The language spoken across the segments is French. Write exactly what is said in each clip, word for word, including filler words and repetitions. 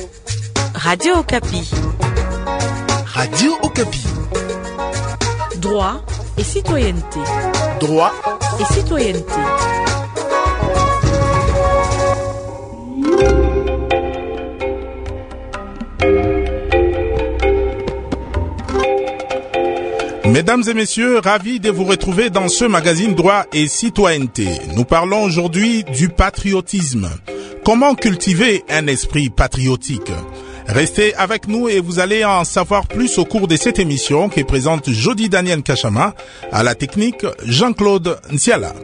Radio Okapi. Radio Okapi. Droit et citoyenneté. Droit et citoyenneté. Mesdames et messieurs, ravi de vous retrouver dans ce magazine Droit et citoyenneté. Nous parlons aujourd'hui du patriotisme. Comment cultiver un esprit patriotique? Restez avec nous et vous allez en savoir plus au cours de cette émission qui présente Jody Daniel Kachama, à la technique Jean-Claude Nsiala.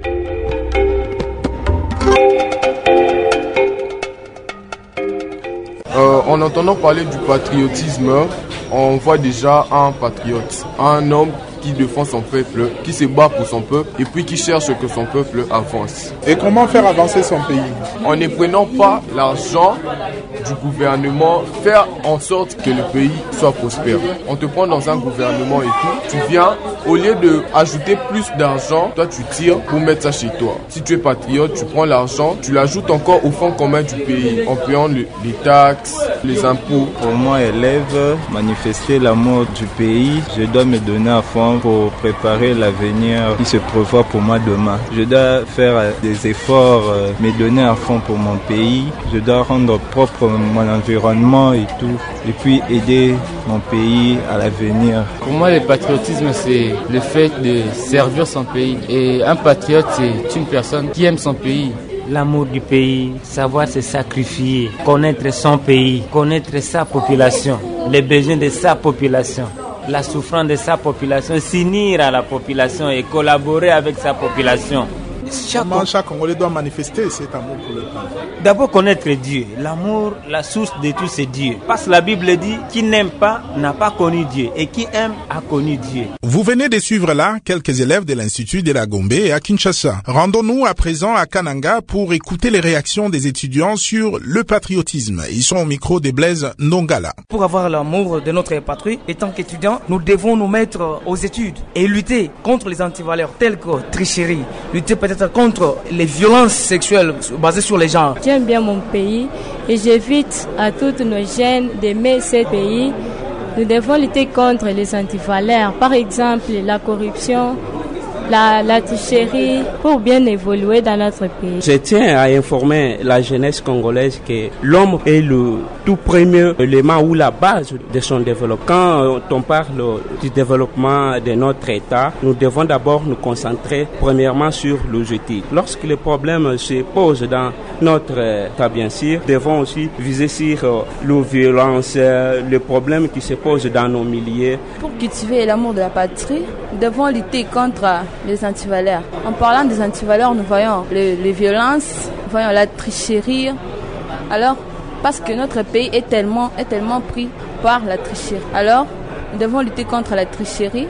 Euh, en entendant parler du patriotisme, on voit déjà un patriote, un homme qui défend son peuple, qui se bat pour son peuple et puis qui cherche que son peuple avance. Et comment faire avancer son pays? En ne prenant pas l'argent du gouvernement, faire en sorte que le pays soit prospère. On te prend dans un gouvernement et tout, tu viens, au lieu d'ajouter plus d'argent, toi tu tires pour mettre ça chez toi. Si tu es patriote, tu prends l'argent, tu l'ajoutes encore au fonds commun du pays, en payant le, les taxes, les impôts. Pour moi, élève, manifester l'amour du pays, je dois me donner à fond pour préparer l'avenir qui se prévoit pour moi demain. Je dois faire des efforts, me donner à fond pour mon pays. Je dois rendre propre mon environnement et tout, et puis aider mon pays à l'avenir. Pour moi, le patriotisme, c'est le fait de servir son pays. Et un patriote, c'est une personne qui aime son pays. L'amour du pays, savoir se sacrifier, connaître son pays, connaître sa population, les besoins de sa population, la souffrance de sa population, s'unir à la population et collaborer avec sa population. Comment chaque Congolais doit manifester cet amour pour le pays? D'abord connaître Dieu. L'amour, la source de tout c'est Dieu. Parce que la Bible dit, qui n'aime pas n'a pas connu Dieu et qui aime a connu Dieu. Vous venez de suivre là quelques élèves de l'Institut de la Gombe à Kinshasa. Rendons-nous à présent à Kananga pour écouter les réactions des étudiants sur le patriotisme. Ils sont au micro de Blaise Nongala. Pour avoir l'amour de notre patrie, étant qu'étudiants, nous devons nous mettre aux études et lutter contre les antivaleurs telles que tricherie, lutter peut-être contre les violences sexuelles basées sur les genres. J'aime bien mon pays et j'invite à toutes nos jeunes d'aimer ce pays. Nous devons lutter contre les antivaleurs, par exemple la corruption, la, la tricherie, pour bien évoluer dans notre pays. Je tiens à informer la jeunesse congolaise que l'homme est le tout premier élément ou la base de son développement. Quand on parle du développement de notre État, nous devons d'abord nous concentrer premièrement sur l'objectif. Lorsque les problèmes se posent dans notre État, bien sûr, nous devons aussi viser sur les violences, les problèmes qui se posent dans nos milieux. Pour cultiver l'amour de la patrie, nous devons lutter contre les antivaleurs. En parlant des antivaleurs, nous voyons les, les violences, nous voyons la tricherie. Alors, parce que notre pays est tellement, est tellement pris par la tricherie. Alors, nous devons lutter contre la tricherie.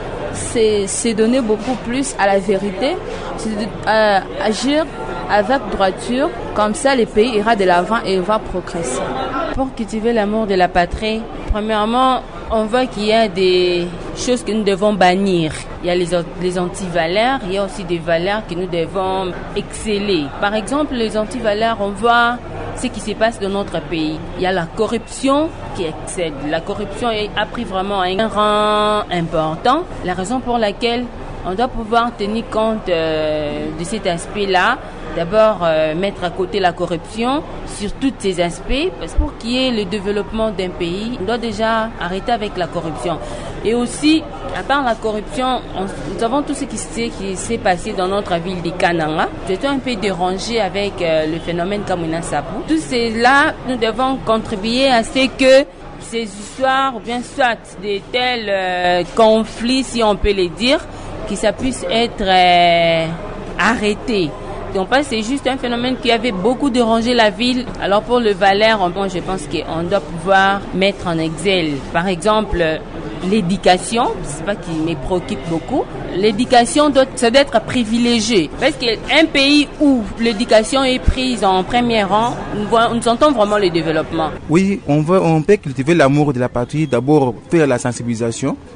C'est, c'est donner beaucoup plus à la vérité, c'est euh, agir avec droiture. Comme ça, le pays ira de l'avant et va progresser. Pour cultiver l'amour de la patrie, premièrement, on voit qu'il y a des choses que nous devons bannir. Il y a les, les antivaleurs, il y a aussi des valeurs que nous devons exceller. Par exemple, les antivaleurs, on voit ce qui se passe dans notre pays. Il y a la corruption qui excède. La corruption a pris vraiment un rang important. La raison pour laquelle on doit pouvoir tenir compte euh, de cet aspect-là. D'abord, euh, mettre à côté la corruption sur tous ces aspects. Parce que pour qu'il y ait le développement d'un pays, on doit déjà arrêter avec la corruption. Et aussi, à part la corruption, on, nous avons tout ce qui s'est, qui s'est passé dans notre ville de Kananga. J'étais un peu dérangé avec euh, le phénomène Kamuna Sapu. Tout cela, nous devons contribuer à ce que ces histoires, ou bien soit de tels euh, conflits, si on peut les dire, que ça puisse être euh, arrêté. Donc, c'est juste un phénomène qui avait beaucoup dérangé la ville. Alors pour le Valais, moi je pense qu'on doit pouvoir mettre en exil, par exemple, l'éducation, c'est pas qui me préoccupe beaucoup. L'éducation doit, ça doit être privilégié. Parce qu'un pays où l'éducation est prise en premier rang, nous, voyons, nous sentons vraiment le développement. Oui, on veut, on peut cultiver l'amour de la patrie. D'abord, faire la sensibilisation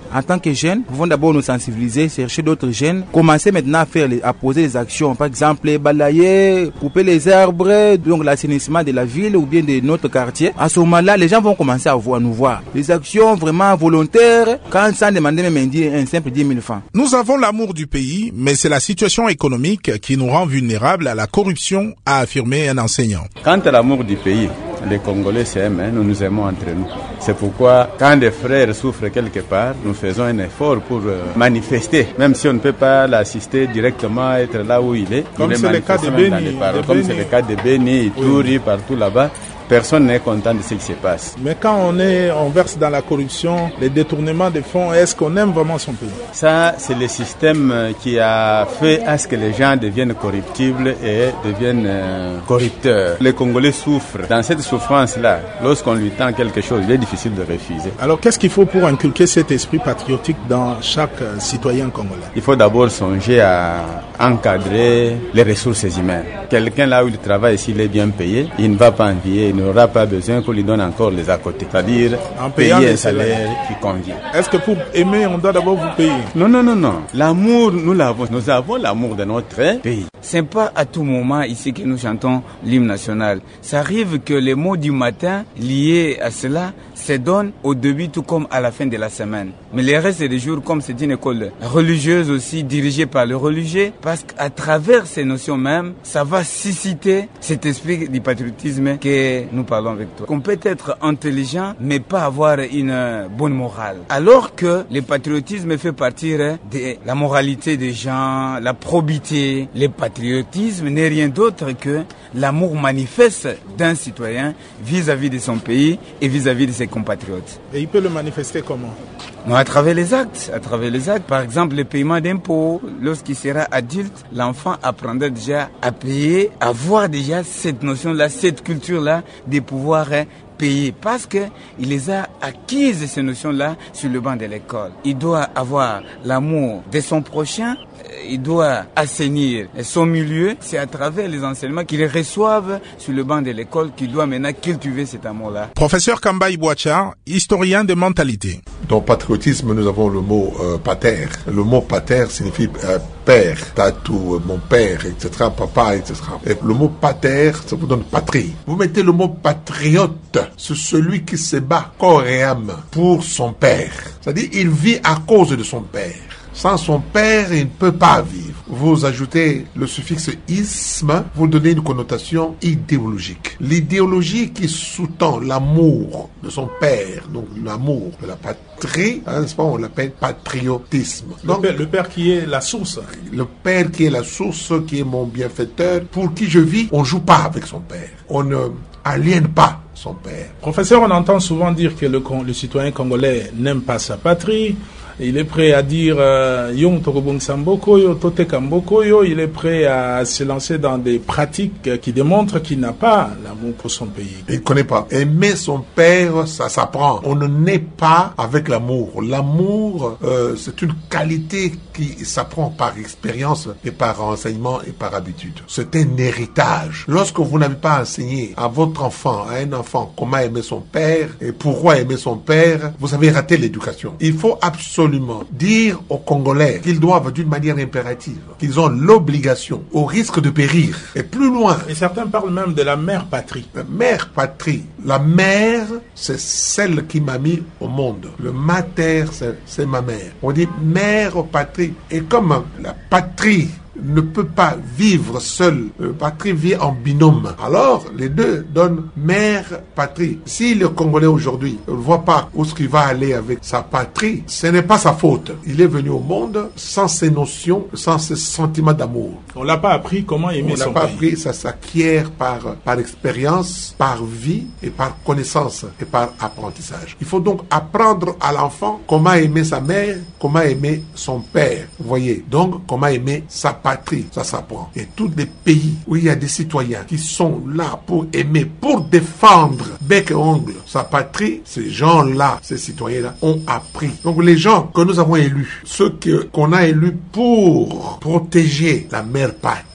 En tant que jeunes, nous pouvons d'abord nous sensibiliser, chercher d'autres jeunes, commencer maintenant à faire, les, à poser des actions. Par exemple, balayer, couper les arbres, donc l'assainissement de la ville ou bien de notre quartier. À ce moment-là, les gens vont commencer à, voir, à nous voir. Les actions vraiment volontaires, quand sans demander même un simple dix mille francs. Nous avons l'amour du pays, mais c'est la situation économique qui nous rend vulnérables à la corruption, a affirmé un enseignant. Quant à l'amour du pays, les Congolais s'aiment, hein, nous nous aimons entre nous. C'est pourquoi, quand des frères souffrent quelque part, nous faisons un effort pour euh, manifester. Même si on ne peut pas l'assister directement, être là où il est. Comme c'est le cas de Beni. Comme c'est le cas de Beni, Ituri, oui. Partout là-bas. Personne n'est content de ce qui se passe. Mais quand on est, on verse dans la corruption, les détournements de fonds, est-ce qu'on aime vraiment son pays? Ça, c'est le système qui a fait à ce que les gens deviennent corruptibles et deviennent euh, corrupteurs. Les Congolais souffrent. Dans cette souffrance-là, lorsqu'on lui tend quelque chose, il est difficile de refuser. Alors, qu'est-ce qu'il faut pour inculquer cet esprit patriotique dans chaque euh, citoyen congolais? Il faut d'abord songer à encadrer les ressources humaines. Quelqu'un là où il travaille, s'il est bien payé, il ne va pas envier, il n'aura pas besoin qu'on lui donne encore les à côté. C'est-à-dire en payer un salaire qui convient. Est-ce que pour aimer, on doit d'abord vous payer? Non, non, non, non. L'amour, nous l'avons. Nous avons l'amour de notre pays. C'est pas à tout moment ici que nous chantons l'hymne national. Ça arrive que les mots du matin liés à cela se donnent au début tout comme à la fin de la semaine. Mais le reste des jours, comme c'est une école religieuse aussi, dirigée par le religieux, parce qu'à travers ces notions même, ça va susciter cet esprit du patriotisme que nous parlons avec toi. Qu'on peut être intelligent, mais pas avoir une bonne morale. Alors que le patriotisme fait partie de la moralité des gens, la probité. Le patriotisme n'est rien d'autre que l'amour manifeste d'un citoyen vis-à-vis de son pays et vis-à-vis de ses compatriotes. Et il peut le manifester comment? Non, à travers les actes, à travers les actes. Par exemple, le paiement d'impôts. Lorsqu'il sera adulte, l'enfant apprendra déjà à payer, à voir déjà cette notion-là, cette culture-là, de pouvoir payer, parce que il les a acquises ces notions-là sur le banc de l'école. Il doit avoir l'amour de son prochain. Il doit assainir son milieu. C'est à travers les enseignements qu'ils reçoivent sur le banc de l'école qu'il doit maintenant cultiver cet amour-là. Professeur Kamba Ibouacha, historien de mentalité. Dans patriotisme, nous avons le mot euh, pater. Le mot pater signifie euh, père, tatou, euh, mon père, et cetera, papa, et cetera. Et le mot pater, ça vous donne patrie. Vous mettez le mot patriote, c'est celui qui se bat corps et âme pour son père. C'est-à-dire, il vit à cause de son père. Sans son père, il ne peut pas vivre. Vous ajoutez le suffixe isme, vous donnez une connotation idéologique. L'idéologie qui sous-tend l'amour de son père, donc l'amour de la patrie, hein, n'est-ce pas, on l'appelle patriotisme. Donc, le, père, le père qui est la source. Le père qui est la source, qui est mon bienfaiteur, pour qui je vis, on ne joue pas avec son père. On ne aliène pas son père. Professeur, on entend souvent dire que le, le citoyen congolais n'aime pas sa patrie. Il est prêt à dire Yong Tokobong Sambokoyo, Tote Kambokoyo. Il est prêt à se lancer dans des pratiques qui démontrent qu'il n'a pas l'amour pour son pays. Il ne connaît pas. Aimer son père, ça s'apprend. On ne naît pas avec l'amour. L'amour, euh, c'est une qualité qui s'apprend par expérience et par enseignement et par habitude. C'est un héritage. Lorsque vous n'avez pas enseigné à votre enfant, à un enfant, comment aimer son père et pourquoi aimer son père, vous avez raté l'éducation. Il faut absolument dire aux Congolais qu'ils doivent d'une manière impérative, qu'ils ont l'obligation, au risque de périr, et plus loin. Et certains parlent même de la mère patrie. La mère patrie. La mère, c'est celle qui m'a mis au monde. Le mater, c'est ma mère. On dit mère patrie. Et comme la patrie ne peut pas vivre seul, la patrie vit en binôme. Alors, les deux donnent mère, patrie. Si le Congolais aujourd'hui ne voit pas où ce qu'il va aller avec sa patrie, ce n'est pas sa faute. Il est venu au monde sans ces notions, sans ces sentiments d'amour. On l'a pas appris comment aimer son pays. On l'a pas appris, ça s'acquiert par, par expérience, par vie et par connaissance et par apprentissage. Il faut donc apprendre à l'enfant comment aimer sa mère, comment aimer son père. Vous voyez, donc comment aimer sa patrie. Patrie, ça s'apprend. Et tous les pays où il y a des citoyens qui sont là pour aimer, pour défendre bec et ongle sa patrie, ces gens-là, ces citoyens-là ont appris. Donc les gens que nous avons élus, ceux que, qu'on a élus pour protéger la mère patrie,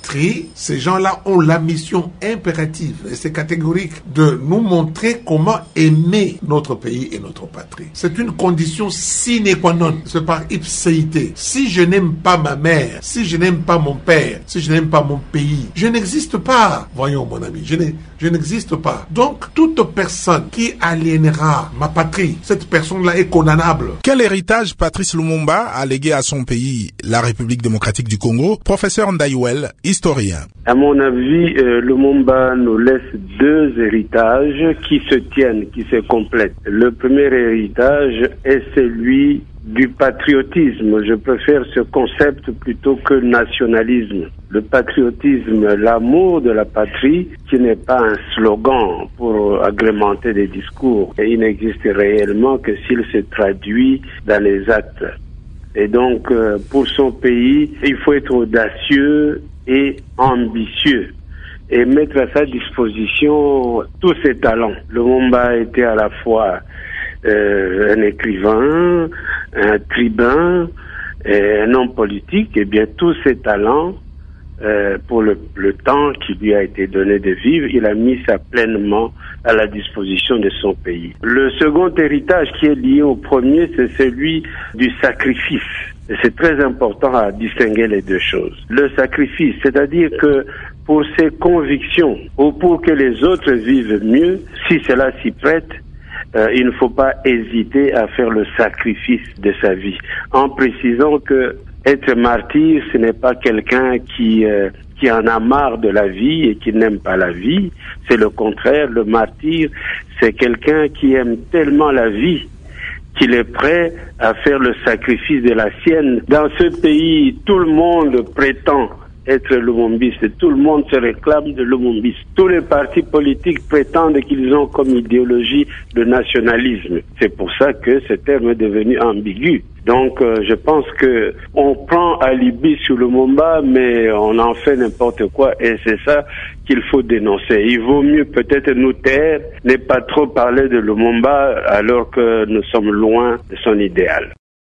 patrie, ces gens-là ont la mission impérative, et c'est catégorique, de nous montrer comment aimer notre pays et notre patrie. C'est une condition sine qua non, c'est par ipséité. Si je n'aime pas ma mère, si je n'aime pas mon père, si je n'aime pas mon pays, je n'existe pas. Voyons mon ami, je, je n'existe pas. Donc toute personne qui aliénera ma patrie, cette personne-là est condamnable. Quel héritage Patrice Lumumba a légué à son pays, la République démocratique du Congo? Professeur Ndayouel, historien. À mon avis, euh, Lumumba nous laisse deux héritages qui se tiennent, qui se complètent. Le premier héritage est celui du patriotisme. Je préfère ce concept plutôt que nationalisme. Le patriotisme, l'amour de la patrie, qui n'est pas un slogan pour agrémenter des discours. Et il n'existe réellement que s'il se traduit dans les actes. Et donc, euh, pour son pays, il faut être audacieux et ambitieux et mettre à sa disposition tous ses talents. Lumumba était à la fois euh, un écrivain, un tribun, et un homme politique, et bien tous ses talents, euh, pour le, le temps qui lui a été donné de vivre, il a mis ça pleinement à la disposition de son pays. Le second héritage qui est lié au premier, c'est celui du sacrifice. Et c'est très important à distinguer les deux choses. Le sacrifice, c'est-à-dire que pour ses convictions, ou pour que les autres vivent mieux, si cela s'y prête, euh, il ne faut pas hésiter à faire le sacrifice de sa vie, en précisant que être martyr, ce n'est pas quelqu'un qui euh, qui en a marre de la vie et qui n'aime pas la vie. C'est le contraire. Le martyr, c'est quelqu'un qui aime tellement la vie qu'il est prêt à faire le sacrifice de la sienne. Dans ce pays, tout le monde prétend être lumumbiste, tout le monde se réclame de lumumbiste. Tous les partis politiques prétendent qu'ils ont comme idéologie le nationalisme. C'est pour ça que ce terme est devenu ambigu. Donc euh, je pense que on prend alibi sur Lumumba, mais on en fait n'importe quoi, et c'est ça qu'il faut dénoncer. Il vaut mieux peut-être nous taire, ne pas trop parler de Lumumba alors que nous sommes loin de son idéal.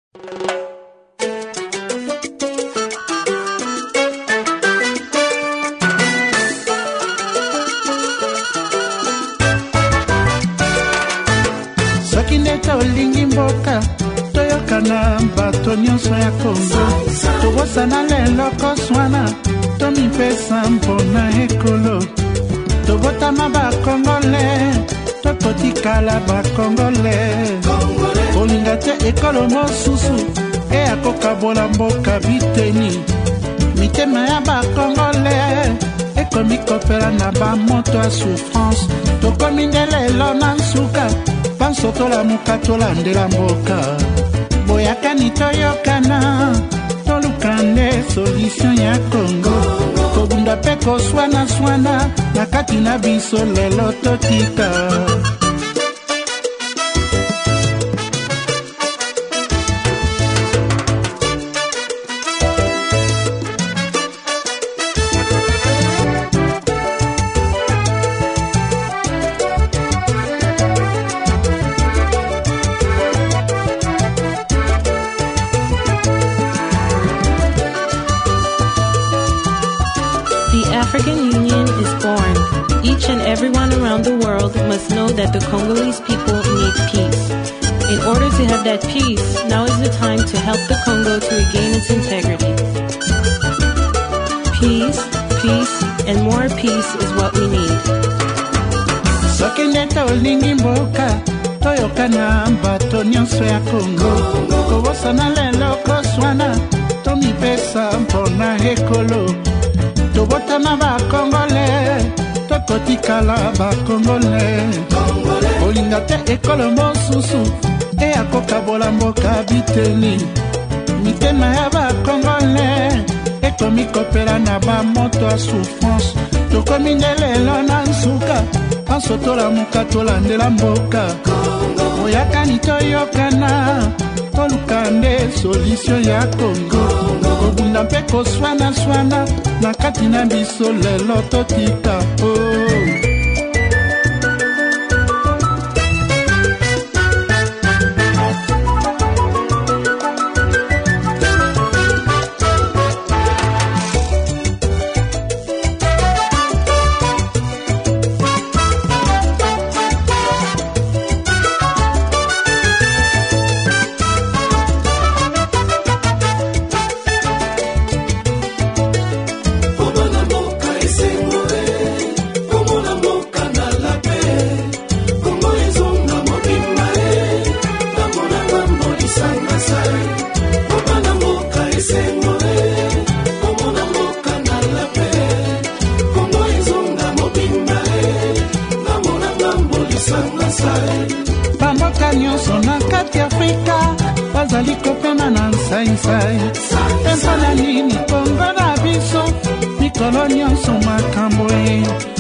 Toyokana bato nyonso ya Kongo tobosana lelo koswana tomipesa mpona ekolo tobotama bakongole tokotikala bakongole kolinga te ekolo mosusu eyakokabola mboka biteni mitema ya bakongole ekomikopela na bamoto ya souffrance tokomi nde lelo na nsuka panso tolamuka tolandela mboka boyakani toyokana toluka nde solution ya Kongo kobunda mpe koswana-swana na kati na biso lelo totika. Everyone around the world must know that the Congolese people need peace. In order to have that peace, now is the time to help the Congo to regain its integrity. Peace, peace, and more peace is what we need. Sokende tolingi mboka, toyokana bato nyonso ya Congo. Kobosana lelo koswana, tomipesa mpona ekolo. Tobotama ba Congolais. Tokotikala bakongole olinga te ekolo mosusu eyakokabola mboka biteni mitema ya bakongole ekomikopela na bamoto ya souffrance tokomi nde lelo na nsuka panso tolamuka tolandela mboka oyakani toyokana toluka nde solution ya Kongo kobunda mpe koswana-swana na kati na biso lelo totika oh. bamboka nyonso na kati afrika bazali kopema na nsai-nsai empona nini kongo na biso mikolo nyonso makambo e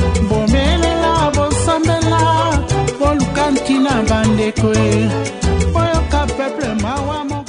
bomelela bosambela boluka ntina bandeko e boyoka peuple mawa moke.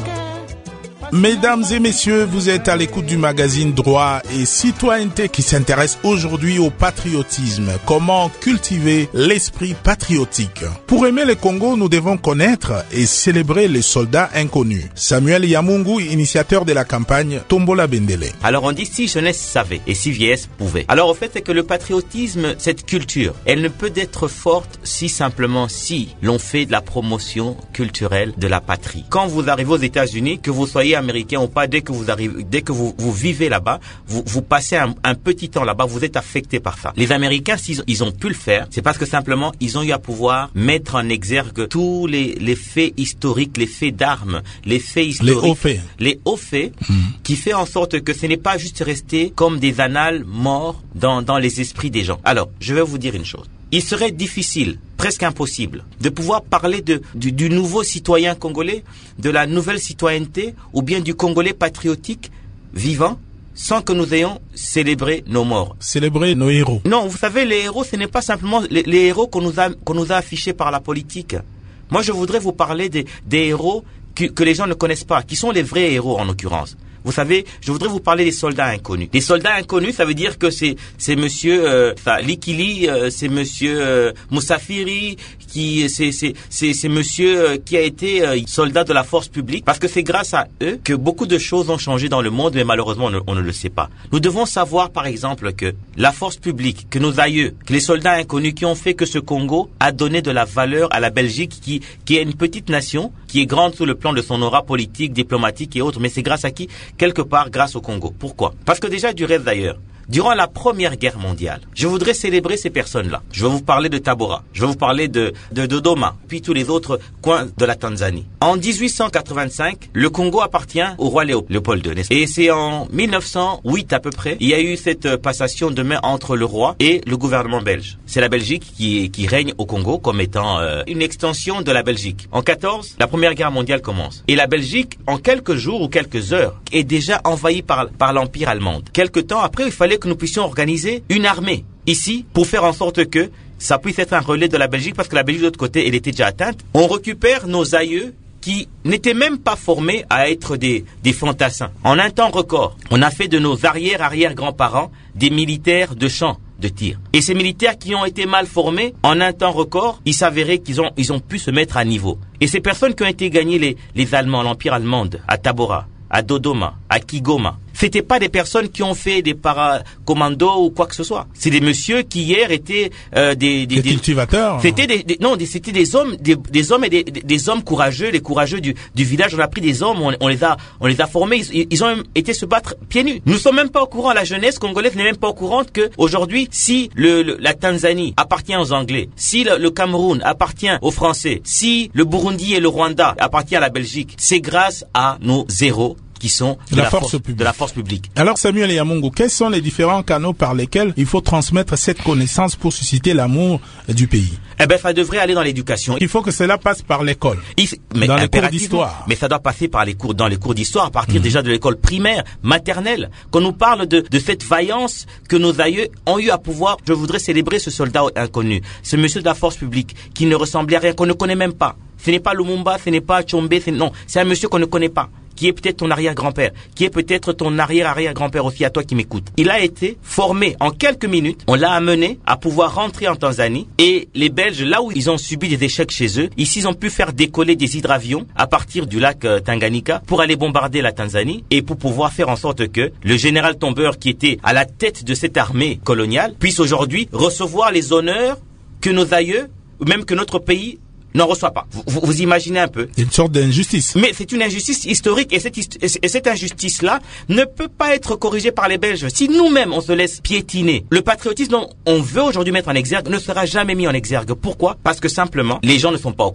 Mesdames et messieurs, vous êtes à l'écoute du magazine Droit et Citoyenneté qui s'intéresse aujourd'hui au patriotisme. Comment cultiver l'esprit patriotique? Pour aimer le Congo, nous devons connaître et célébrer les soldats inconnus. Samuel Yamungu, initiateur de la campagne Tombola Bendele. Alors on dit si jeunesse savait et si vieillesse pouvait. Alors au fait c'est que le patriotisme, cette culture, elle ne peut être forte si simplement si l'on fait de la promotion culturelle de la patrie. Quand vous arrivez aux États-Unis, que vous soyez américain ou pas, dès que vous arrivez, dès que vous, vous vivez là-bas, vous, vous passez un, un petit temps là-bas, vous êtes affecté par ça. Les Américains, s'ils ils ont pu le faire, c'est parce que simplement, ils ont eu à pouvoir mettre en exergue tous les, les faits historiques, les faits d'armes, les faits historiques. Les hauts faits. Les hauts faits, mmh. qui fait en sorte que ce n'est pas juste resté comme des annales morts dans, dans les esprits des gens. Alors, je vais vous dire une chose. Il serait difficile, presque impossible, de pouvoir parler de, du, du nouveau citoyen congolais, de la nouvelle citoyenneté, ou bien du Congolais patriotique vivant, sans que nous ayons célébré nos morts. Célébrer nos héros. Non, vous savez, les héros, ce n'est pas simplement les, les héros qu'on nous a, qu'on nous a affichés par la politique. Moi, je voudrais vous parler des, des héros que, que les gens ne connaissent pas, qui sont les vrais héros en l'occurrence. Vous savez, je voudrais vous parler des soldats inconnus. Les soldats inconnus, ça veut dire que c'est c'est monsieur euh, enfin, Likili, euh, c'est monsieur euh, Moussafiri, qui c'est c'est c'est c'est monsieur euh, qui a été euh, soldat de la force publique, parce que c'est grâce à eux que beaucoup de choses ont changé dans le monde, mais malheureusement on ne, on ne le sait pas. Nous devons savoir par exemple que la force publique, que nos aïeux, que les soldats inconnus qui ont fait que ce Congo a donné de la valeur à la Belgique, qui qui est une petite nation, qui est grande sur le plan de son aura politique, diplomatique et autres, mais c'est grâce à qui? Quelque part grâce au Congo. Pourquoi? Parce que déjà du rêve d'ailleurs. Durant la Première Guerre mondiale, je voudrais célébrer ces personnes-là. Je vais vous parler de Tabora, je vais vous parler de, de Dodoma, puis tous les autres coins de la Tanzanie. En dix-huit cent quatre-vingt-cinq, le Congo appartient au roi Léo, Léopold deux. Et c'est en mille neuf cent huit à peu près, il y a eu cette passation de main entre le roi et le gouvernement belge. C'est la Belgique qui, qui règne au Congo comme étant euh, une extension de la Belgique. En quatorze, la Première Guerre mondiale commence. Et la Belgique, en quelques jours ou quelques heures, est déjà envahie par, par l'Empire allemand. Quelque temps après, il fallait que nous puissions organiser une armée ici pour faire en sorte que ça puisse être un relais de la Belgique, parce que la Belgique de l'autre côté elle était déjà atteinte. On récupère nos aïeux qui n'étaient même pas formés à être des, des fantassins. En un temps record, on a fait de nos arrière-arrière-grands-parents des militaires de champ de tir. Et ces militaires qui ont été mal formés, en un temps record, il s'avérait qu'ils ont, ils ont pu se mettre à niveau. Et ces personnes qui ont été gagnées, les, les Allemands, l'Empire allemand, à Tabora, à Dodoma, à Kigoma, c'était pas des personnes qui ont fait des paracommandos ou quoi que ce soit. C'est des messieurs qui hier étaient euh, des, des, des cultivateurs. C'était des, des non, des, c'était des hommes, des, des hommes et des, des, des hommes courageux, les courageux du, du village. On a pris des hommes, on, on les a, on les a formés. Ils, ils ont été se battre pieds nus. Nous sommes même pas au courant. La jeunesse congolaise n'est même pas au courant que aujourd'hui, si le, le la Tanzanie appartient aux Anglais, si le, le Cameroun appartient aux Français, si le Burundi et le Rwanda appartiennent à la Belgique, c'est grâce à nos héros qui sont de la, la, force, force de la force publique. Alors Samuel Yamungu, quels sont les différents canaux par lesquels il faut transmettre cette connaissance pour susciter l'amour du pays? Eh ben, ça devrait aller dans l'éducation. Il faut que cela passe par l'école, mais dans les cours d'histoire. Mais ça doit passer par les cours, dans les cours d'histoire, à partir mmh. déjà de l'école primaire, maternelle. Qu'on nous parle de, de cette vaillance que nos aïeux ont eu à pouvoir. Je voudrais célébrer ce soldat inconnu, ce monsieur de la force publique, qui ne ressemblait à rien, qu'on ne connaît même pas. Ce n'est pas Lumumba, ce n'est pas Tchombe, non, c'est un monsieur qu'on ne connaît pas, qui est peut-être ton arrière-grand-père, qui est peut-être ton arrière-arrière-grand-père aussi, à toi qui m'écoutes. Il a été formé en quelques minutes, on l'a amené à pouvoir rentrer en Tanzanie, et les Belges, là où ils ont subi des échecs chez eux, ici ils ont pu faire décoller des hydravions à partir du lac euh, Tanganyika pour aller bombarder la Tanzanie, et pour pouvoir faire en sorte que le général Tombeur, qui était à la tête de cette armée coloniale, puisse aujourd'hui recevoir les honneurs que nos aïeux, ou même que notre pays, n'en reçoit pas. Vous, vous, vous imaginez un peu. Une sorte d'injustice. Mais c'est une injustice historique, et cette, et cette injustice-là ne peut pas être corrigée par les Belges. Si nous-mêmes on se laisse piétiner, le patriotisme dont on veut aujourd'hui mettre en exergue ne sera jamais mis en exergue. Pourquoi? Parce que simplement, les gens ne sont pas au courant.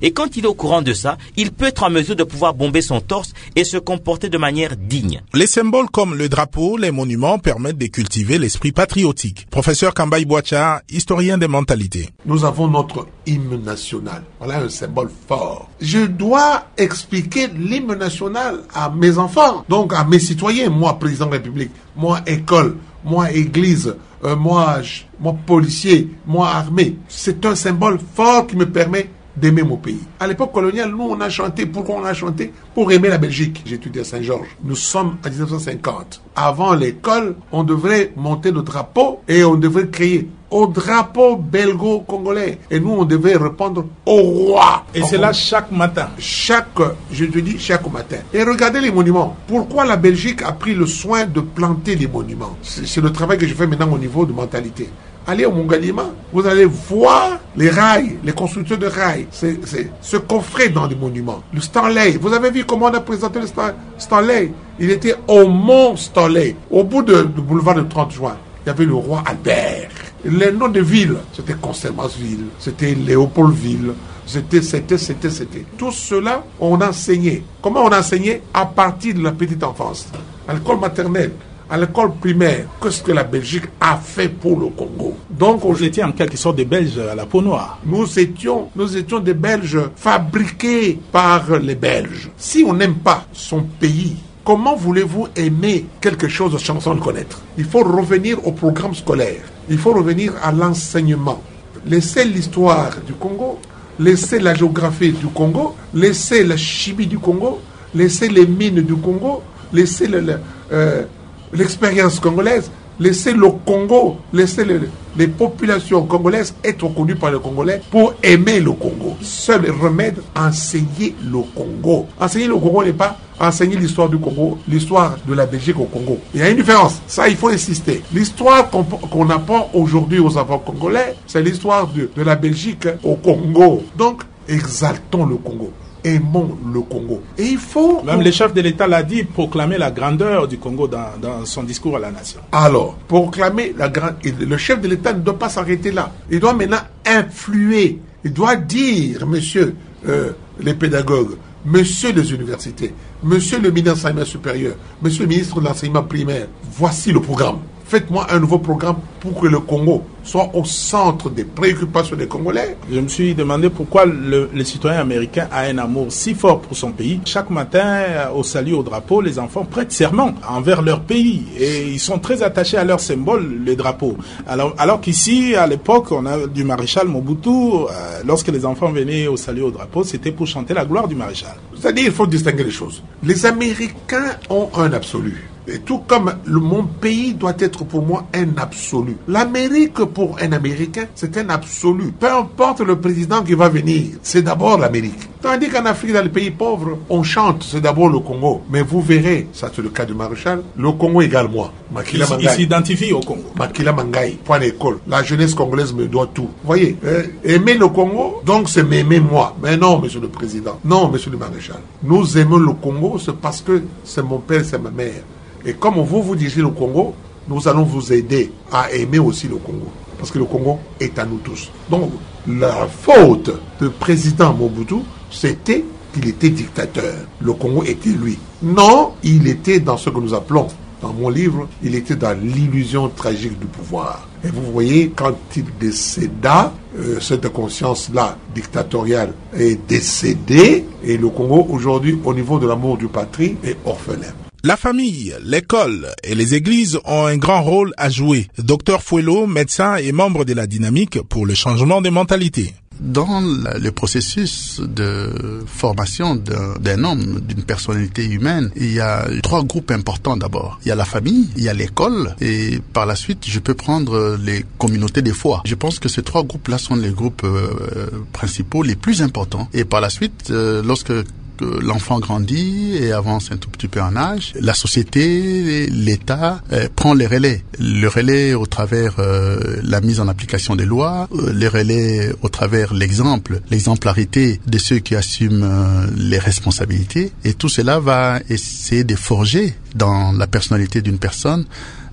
Et quand il est au courant de ça, il peut être en mesure de pouvoir bomber son torse et se comporter de manière digne. Les symboles comme le drapeau, les monuments permettent de cultiver l'esprit patriotique. Professeur Kambaï Boacha, historien des mentalités. Nous avons notre hymne national. Voilà un symbole fort. Je dois expliquer l'hymne national à mes enfants, donc à mes citoyens, moi, président de la République, moi, école, moi, église, euh, moi, moi, policier, moi, armée. C'est un symbole fort qui me permet d'aimer mon pays. À l'époque coloniale, nous, on a chanté. Pourquoi on a chanté? Pour aimer la Belgique. J'ai étudié à Saint-Georges. Nous sommes en dix-neuf cent cinquante. Avant l'école, on devrait monter le drapeau et on devrait crier au drapeau belgo-congolais. Et nous, on devait répondre au roi. Et c'est là chaque matin. Chaque, je te dis, chaque matin. Et regardez les monuments. Pourquoi la Belgique a pris le soin de planter les monuments? C'est, c'est le travail que je fais maintenant au niveau de mentalité. Allez au Mongalima, vous allez voir les rails, les constructeurs de rails, c'est, c'est, se coffrer dans les monuments. Le Stanley, vous avez vu comment on a présenté le Stanley? Il était au Mont Stanley, au bout de, du boulevard du trente juin. Il y avait le roi Albert. Les noms de villes, c'était Consermasville, c'était Léopoldville, c'était, c'était, c'était, c'était. Tout cela, on enseignait. Comment on enseignait? À partir de la petite enfance, à l'école maternelle. À l'école primaire, qu'est-ce que la Belgique a fait pour le Congo? Donc, vous étiez en quelque sorte des Belges à la peau noire. Nous étions, nous étions des Belges fabriqués par les Belges. Si on n'aime pas son pays, comment voulez-vous aimer quelque chose sans le connaître? Il faut revenir au programme scolaire. Il faut revenir à l'enseignement. Laissez l'histoire du Congo, laissez la géographie du Congo, laissez la chimie du Congo, laissez les mines du Congo, laissez le... le euh, l'expérience congolaise, laissez le Congo, laissez les, les populations congolaises être connues par les Congolais pour aimer le Congo. Seul remède, enseigner le Congo. Enseigner le Congo n'est pas enseigner l'histoire du Congo, l'histoire de la Belgique au Congo. Il y a une différence, ça il faut insister. L'histoire qu'on, qu'on apprend aujourd'hui aux enfants congolais, c'est l'histoire de, de la Belgique au Congo. Donc, exaltons le Congo. Aimons le Congo. Et il faut... Même le chef de l'État l'a dit, proclamer la grandeur du Congo dans, dans son discours à la nation. Alors, proclamer la grandeur... Le chef de l'État ne doit pas s'arrêter là. Il doit maintenant influer. Il doit dire, monsieur euh, les pédagogues, monsieur les universités, monsieur le ministre de l'enseignement supérieur, monsieur le ministre de l'enseignement primaire, voici le programme. Faites-moi un nouveau programme pour que le Congo soit au centre des préoccupations des Congolais. Je me suis demandé pourquoi le, le citoyen américain a un amour si fort pour son pays. Chaque matin, au salut au drapeau, les enfants prêtent serment envers leur pays et ils sont très attachés à leur symbole, le drapeau. Alors, alors qu'ici, à l'époque, on a du maréchal Mobutu. Euh, lorsque les enfants venaient au salut au drapeau, c'était pour chanter la gloire du maréchal. C'est-à-dire, il faut distinguer les choses. Les Américains ont un absolu. Et tout comme le, mon pays doit être pour moi un absolu. L'Amérique pour un Américain, c'est un absolu. Peu importe le président qui va venir, c'est d'abord l'Amérique. Tandis qu'en Afrique, dans les pays pauvres, on chante, c'est d'abord le Congo. Mais vous verrez, ça c'est le cas du maréchal, le Congo égale moi. Makila Mangai. Il s'identifie au Congo. Makila Mangai, point d'école. La jeunesse congolaise me doit tout. Vous voyez, euh, aimer le Congo, donc c'est m'aimer moi. Mais non, monsieur le président. Non, monsieur le maréchal. Nous aimons le Congo, c'est parce que c'est mon père, c'est ma mère. Et comme vous vous dirigez le Congo, nous allons vous aider à aimer aussi le Congo. Parce que le Congo est à nous tous. Donc, la faute du président Mobutu, c'était qu'il était dictateur. Le Congo était lui. Non, il était dans ce que nous appelons, dans mon livre, il était dans l'illusion tragique du pouvoir. Et vous voyez, quand il décéda, euh, cette conscience-là dictatoriale est décédée. Et le Congo, aujourd'hui, au niveau de l'amour du patrie, est orphelin. La famille, l'école et les églises ont un grand rôle à jouer. Docteur Fouello, médecin et membre de la dynamique pour le changement des mentalités. Dans le processus de formation d'un, d'un homme, d'une personnalité humaine, il y a trois groupes importants d'abord. Il y a la famille, il y a l'école et par la suite, je peux prendre les communautés de foi. Je pense que ces trois groupes-là sont les groupes euh, principaux, les plus importants. Et par la suite, euh, lorsque que l'enfant grandit et avance un tout petit peu en âge, la société, l'État euh, prend les relais. Le relais au travers euh, la mise en application des lois, euh, les relais au travers l'exemple, l'exemplarité de ceux qui assument euh, les responsabilités. Et tout cela va essayer de forger dans la personnalité d'une personne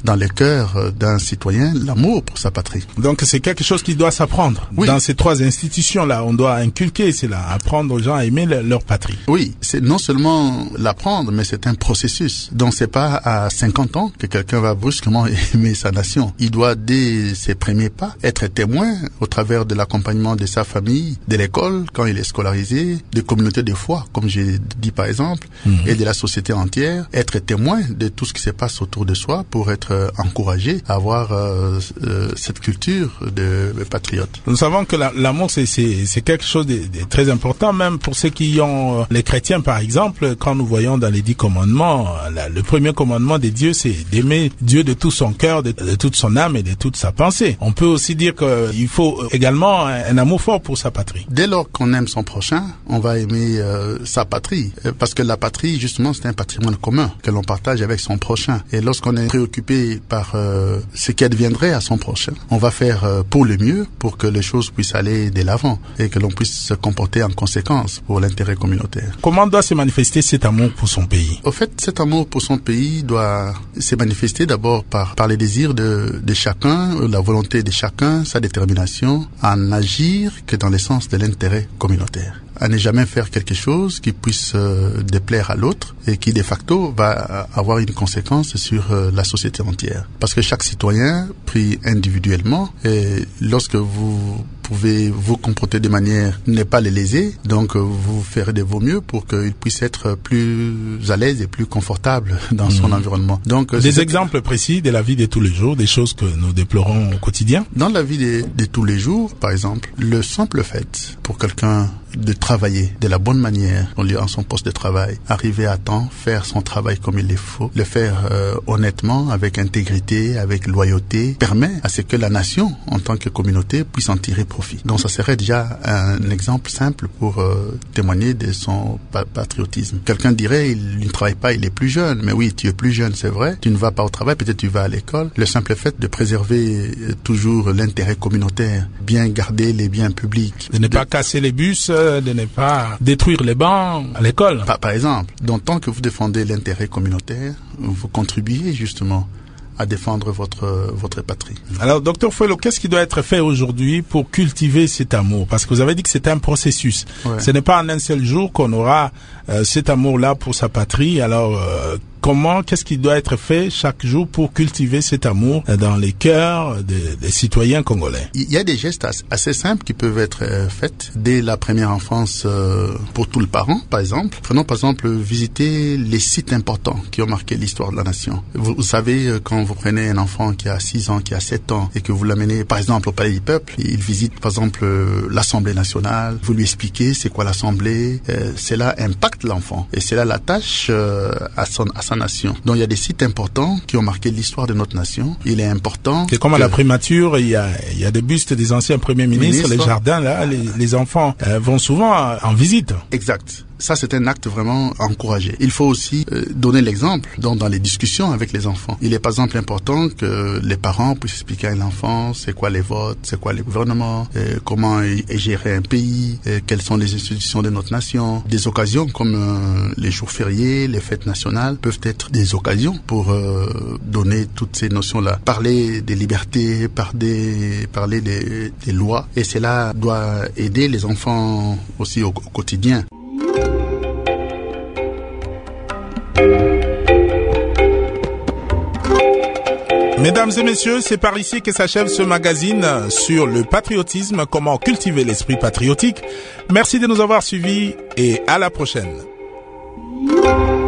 dans le cœur d'un citoyen l'amour pour sa patrie. Donc c'est quelque chose qui doit s'apprendre. Oui. Dans ces trois institutions-là, on doit inculquer cela, apprendre aux gens à aimer le, leur patrie. Oui, c'est non seulement l'apprendre, mais c'est un processus. Donc c'est pas à cinquante ans que quelqu'un va brusquement aimer sa nation. Il doit dès ses premiers pas être témoin au travers de l'accompagnement de sa famille, de l'école quand il est scolarisé, de communautés de foi, comme j'ai dit par exemple, mmh. et de la société entière, être témoin de tout ce qui se passe autour de soi pour être euh, encouragé à avoir euh, euh, cette culture de, de patriote. Nous savons que la, l'amour c'est, c'est, c'est quelque chose de, de très important, même pour ceux qui ont euh, les chrétiens par exemple, quand nous voyons dans les dix commandements, la, le premier commandement de Dieu c'est d'aimer Dieu de tout son cœur, de, de toute son âme et de toute sa pensée. On peut aussi dire qu'il faut également un, un amour fort pour sa patrie. Dès lors qu'on aime son prochain, on va aimer euh, sa patrie, parce que la patrie justement c'est un patrimoine commun que l'on partage avec son prochain. Et lorsqu'on est préoccupé par euh, ce qui adviendrait à son prochain, on va faire euh, pour le mieux pour que les choses puissent aller de l'avant et que l'on puisse se comporter en conséquence pour l'intérêt communautaire. Comment doit se manifester cet amour pour son pays? Au fait, cet amour pour son pays doit se manifester d'abord par, par les désirs de, de chacun, la volonté de chacun, sa détermination à n'agir que dans le sens de l'intérêt communautaire. À ne jamais faire quelque chose qui puisse euh, déplaire à l'autre et qui de facto va avoir une conséquence sur euh, la société entière. Parce que chaque citoyen, pris individuellement, et lorsque vous pouvez vous comporter de manière ne pas les léser, donc euh, vous ferez de vos mieux pour qu'il puisse être plus à l'aise et plus confortable dans mmh. son environnement. Donc, euh, des exemples que... précis de la vie de tous les jours, des choses que nous déplorons au quotidien? Dans la vie de, de tous les jours, par exemple, le simple fait pour quelqu'un de travailler de la bonne manière en son poste de travail, arriver à temps, faire son travail comme il le faut, le faire euh, honnêtement, avec intégrité, avec loyauté, permet à ce que la nation, en tant que communauté, puisse en tirer profit. Donc ça serait déjà un exemple simple pour euh, témoigner de son pa- patriotisme. Quelqu'un dirait, il ne travaille pas, il est plus jeune. Mais oui, tu es plus jeune, c'est vrai. Tu ne vas pas au travail, peut-être tu vas à l'école. Le simple fait de préserver euh, toujours l'intérêt communautaire, bien garder les biens publics. De ne pas de... casser les bus, de ne pas détruire les bancs à l'école. Par, par exemple, donc tant que vous défendez l'intérêt communautaire, vous contribuez justement à défendre votre votre patrie. Alors, docteur Fouello, qu'est-ce qui doit être fait aujourd'hui pour cultiver cet amour? Parce que vous avez dit que c'est un processus. Ouais. Ce n'est pas en un seul jour qu'on aura euh, cet amour-là pour sa patrie. Alors, euh, comment, qu'est-ce qui doit être fait chaque jour pour cultiver cet amour dans les cœurs des, des citoyens congolais? Il y a des gestes assez simples qui peuvent être euh, faits dès la première enfance euh, pour tout le parent, par exemple. Prenons par exemple visiter les sites importants qui ont marqué l'histoire de la nation. Vous, vous savez, quand vous prenez un enfant qui a six ans, qui a sept ans, et que vous l'amenez par exemple au Palais du Peuple, il visite par exemple l'Assemblée nationale, vous lui expliquez c'est quoi l'Assemblée, euh, cela impacte l'enfant et c'est là la tâche euh, à son à sa nation. Donc il y a des sites importants qui ont marqué l'histoire de notre nation. Il est important. C'est comme à la primature, il y a il y a des bustes des anciens premiers ministres, Ministre. Les jardins là, les, les enfants euh, vont souvent en visite. Exact. Ça, c'est un acte vraiment encouragé. Il faut aussi euh, donner l'exemple dans, dans les discussions avec les enfants. Il est par exemple important que les parents puissent expliquer à l'enfant c'est quoi les votes, c'est quoi les gouvernements, euh, comment est géré un pays, euh, quelles sont les institutions de notre nation. Des occasions comme euh, les jours fériés, les fêtes nationales peuvent être des occasions pour euh, donner toutes ces notions-là. Parler des libertés, parler, parler des, des lois. Et cela doit aider les enfants aussi au, au quotidien. Mesdames et messieurs, c'est par ici que s'achève ce magazine sur le patriotisme, comment cultiver l'esprit patriotique. Merci de nous avoir suivis et à la prochaine.